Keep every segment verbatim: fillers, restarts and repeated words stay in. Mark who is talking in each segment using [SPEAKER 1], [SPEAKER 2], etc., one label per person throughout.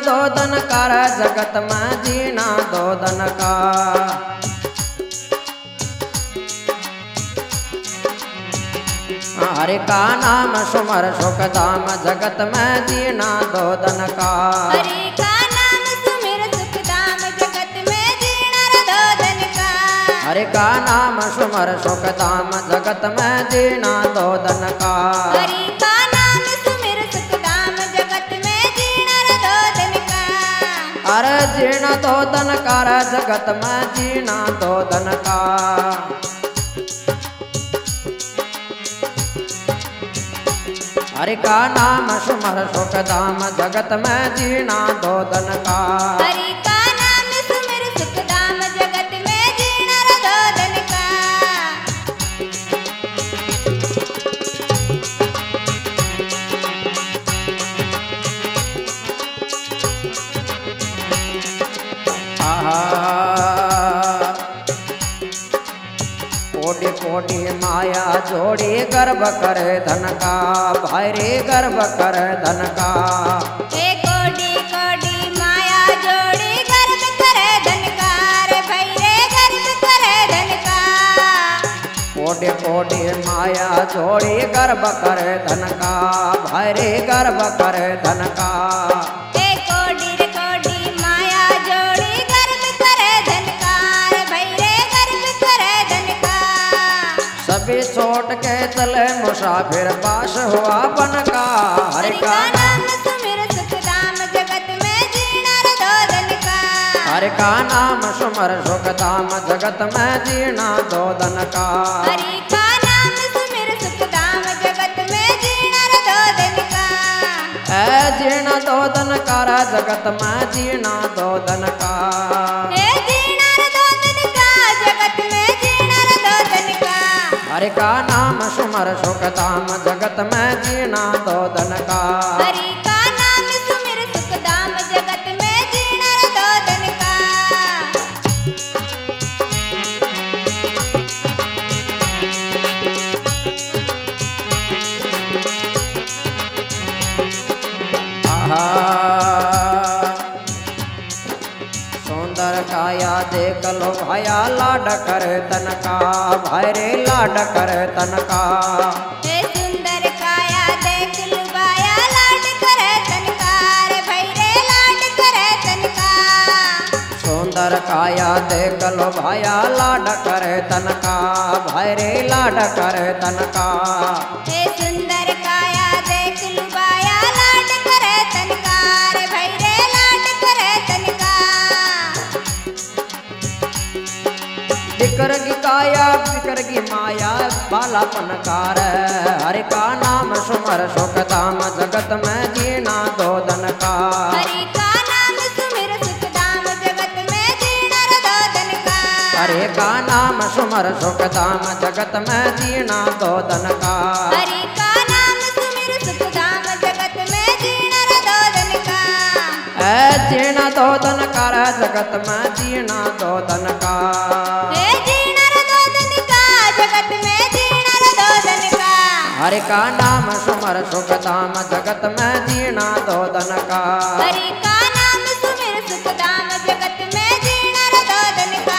[SPEAKER 1] दो दन कर जगत में जीना दो दन का। हरि का नाम सुमर सुख धाम जगत में जीना दो दन का।
[SPEAKER 2] हरि का नाम सुमिर सुख धाम जगत में जीना दो दन का।
[SPEAKER 1] हरि का नाम सुमर सुख धाम जगत में जीना दो दन का।
[SPEAKER 2] हरि का नाम सुमिर सुख धाम जगत में जीना दो दन का।
[SPEAKER 1] अरे जीना दो दन कर जगत में जीना दो दन का। हरि का नाम सुमर सुख धाम जगत में जीना दो दन का।
[SPEAKER 2] हरि का नाम सुमिर सुख धाम जगत में जीना दो दन का।
[SPEAKER 1] कोटि कोटि माया जोड़ी गर्भ करे धन का। भाई रे गर्भ करे धन का।
[SPEAKER 2] हे कोटि कोटि माया जोड़ी गर्भ करे धन का। रे भाई रे गर्भ करे धन का।
[SPEAKER 1] कोटि कोटि माया जोड़ी गर्भ करे धन का। भाई रे गर्भ करे धन का।
[SPEAKER 2] हे कोटि रे कोटि माया जोड़ी गर्भ करे धन का। रे भाई रे गर्भ करे धन का।
[SPEAKER 1] सभी छोट के चले मुसाफिर पास हुआ बन का। हरि का
[SPEAKER 2] नाम सुमिर सुख धाम जगत में जीना दो दन का।
[SPEAKER 1] हरि का नाम सुमर सुख धाम जगत में जीना दो दन का।
[SPEAKER 2] हरि का नाम सुमिर सुख धाम जगत में जीना दो दन का।
[SPEAKER 1] ऐ जीना दो दन कर जगत में जीना दो दन का।
[SPEAKER 2] हे जीना दो दन का जगत में जीना दो दन का।
[SPEAKER 1] हरि का नाम सुमर सुख धाम जगत में जीना दो दन का।
[SPEAKER 2] हरि का नाम सुमिर सुख धाम जगत में जीना दो दन का।
[SPEAKER 1] सुंदर काया देख लो भाया लाड करे तन का। भाई रे लाड करे तन का।
[SPEAKER 2] हे सुंदर काया देख लुबाया लाड करे तन का। रे भाई रे लाड करे तन का।
[SPEAKER 1] सुंदर काया देख लो भाया लाड करे तन का। भाई रे लाड करे तन का।
[SPEAKER 2] हे सुंदर काया देख लुबाया लाड करे तन का। रे भाई रे लाड करे तन का।
[SPEAKER 1] बिकर की काया बिकर की माया बालापन कार। हरि का नाम सुमर सुख धाम जगत में जीना दो दन का।
[SPEAKER 2] हरि का नाम सुमिर सुख धाम जगत में जीना दो दन का।
[SPEAKER 1] हरि का नाम सुमर सुख धाम जगत में जीना दो दन का।
[SPEAKER 2] हरि का नाम सुमिर सुख धाम जगत में जीना दो दन का।
[SPEAKER 1] ऐ जीना दो दन कर जगत में जीना दो दन का।
[SPEAKER 2] हे जीना दो दन का जगत में जीना दो दन का।
[SPEAKER 1] हरि का नाम सुमर सुख धाम जगत में जीना दो दन का।
[SPEAKER 2] हरि का नाम सुमिर सुख धाम जगत में जीना दो दन का।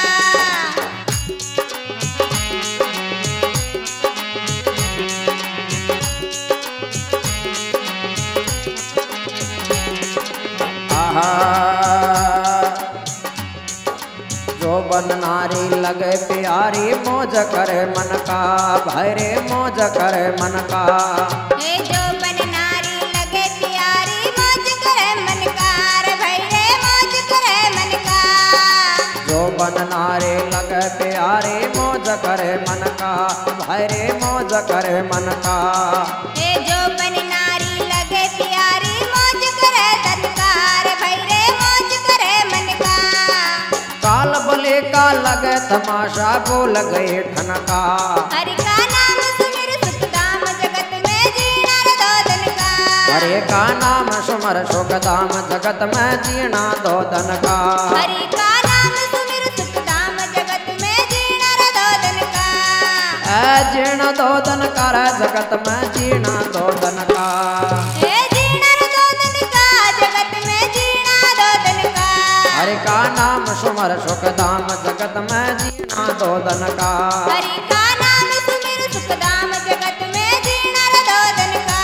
[SPEAKER 1] जो बन नारी लगे प्यारी मौज करे मन का। भाई रे मौज करे मन का।
[SPEAKER 2] हे जो बन नारी लगे प्यारी मौज करे मन का। रे भाई रे मौज करे मन का।
[SPEAKER 1] जो बन नारी लगे प्यारी मौज करे मन का। भाई रे मौज करे मन का।
[SPEAKER 2] हे जो बन नारी लगे प्यारी मौज करे तन का। रे भाई रे मौज करे मन का।
[SPEAKER 1] काल बले का लगे तमाशा बोल गए ठनका।
[SPEAKER 2] हरि का नाम सुमिर सुख धाम जगत में जीना दो दन का।
[SPEAKER 1] हरि का नाम सुमर सुख धाम जगत में जीना दो दन का।
[SPEAKER 2] हरि का नाम सुमिर सुख धाम जगत में जीना दो दन का।
[SPEAKER 1] ऐ जीना दो दन कर जगत में जीना दो दन का।
[SPEAKER 2] हे जीना दो दन का जगत में जीना
[SPEAKER 1] हरि का नाम सुमर सुख धाम जगत में जीना दो दन का
[SPEAKER 2] हरि का नाम सुमिर सुख धाम जगत में जीना रे दो दिन का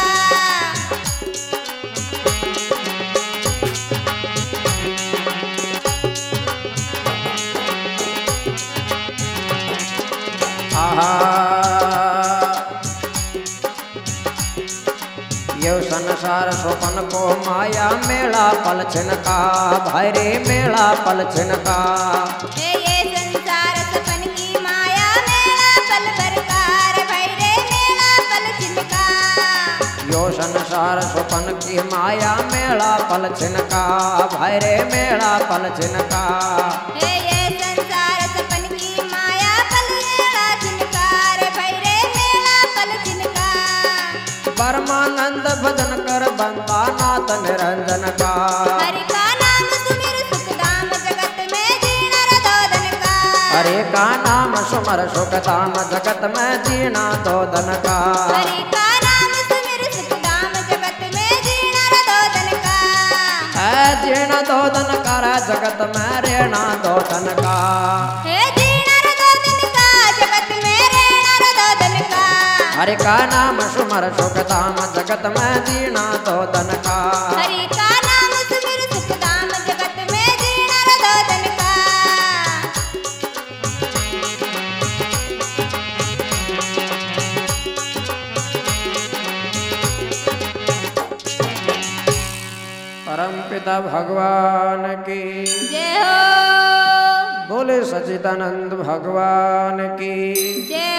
[SPEAKER 1] यो संसार सोपन को माया मेला पल छिनका भाई रे मेला पल छिनका
[SPEAKER 2] हे ये संसार सपन की माया मेला पल बरकार भाई रे मेला पल छिनका
[SPEAKER 1] यो संसार सोपन की माया मेला पल छिनका भाई रे मेला पल छिनका
[SPEAKER 2] हे ये संसार सपन की माया पल मेला छिनकार भाई रे मेला पल छिनका
[SPEAKER 1] परमानंद भजन कर बंदा नाथ निरंजन का
[SPEAKER 2] हरि का नाम सुमिर सुख धाम जगत में जीना रे दो दिन का
[SPEAKER 1] हरे का नाम सुमर सुख धाम जगत में जीना दो दन का
[SPEAKER 2] हरि का नाम सुमिर सुख धाम जगत में जीना रे दो दिन का
[SPEAKER 1] है जीना दो दन का रे जगत में रेना दो दन का
[SPEAKER 2] हे जीना रे दो दिन का जगत में रेना रे दो दिन का
[SPEAKER 1] हरे का नाम सुमर सुख धाम जगत में जीना दो दन का
[SPEAKER 2] हरि का नाम सुमिर सुख धाम जगत में जीना रे दो दिन का
[SPEAKER 1] परम पिता भगवान की
[SPEAKER 2] जय हो
[SPEAKER 1] बोले सच्चिदानंद भगवान की
[SPEAKER 2] जय